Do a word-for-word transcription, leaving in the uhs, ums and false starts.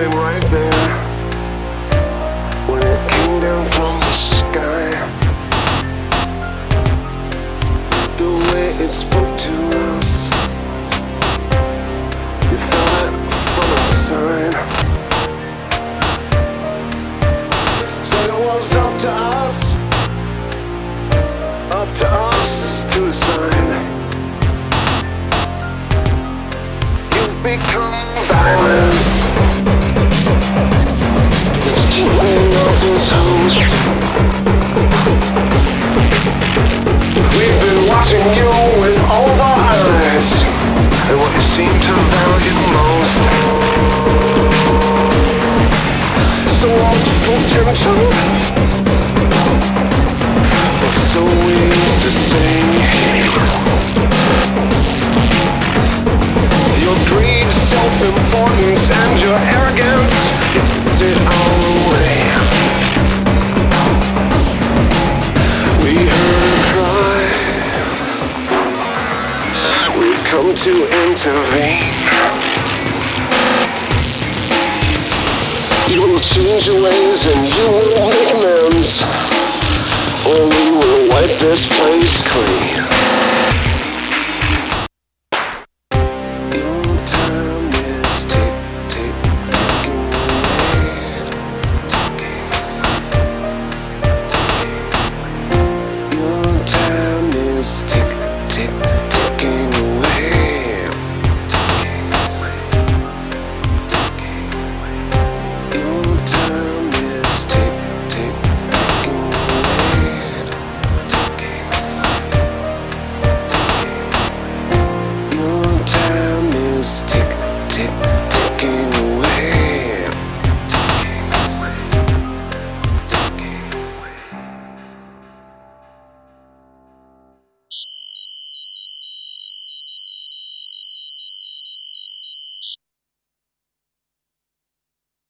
standing right there when it came down from the sky. The way it spoke to us, you felt it from a sign. Said it was up to us, up to us to decide. You've become violent. It's keeping up his host. We've been watching you with all of our eyes, and what you seem to value most. So potential, so easy to say. Your greed, self-importance, and your arrogance, you put it all away. We heard her cry. We've come to intervene. You will change your ways and you will make amends, or we will wipe this place clean.